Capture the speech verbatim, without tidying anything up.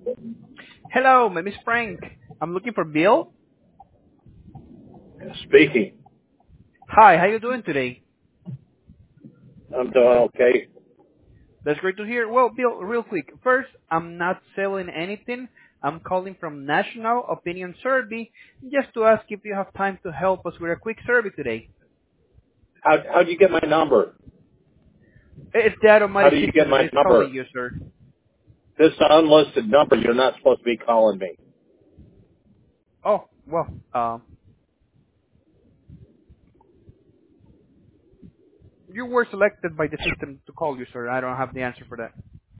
Hello, my name is Frank. I'm looking for Bill. Speaking. Hi, how you doing today? I'm doing okay. That's great to hear. Well, Bill, real quick. First, I'm not selling anything. I'm calling from National Opinion Survey just to ask if you have time to help us with a quick survey today. How how'd you get my number? It's the How automatic do you get system that my is calling number? you, sir. This is an unlisted number. You're not supposed to be calling me. Oh, well, um, you were selected by the system to call you, sir. I don't have the answer for that.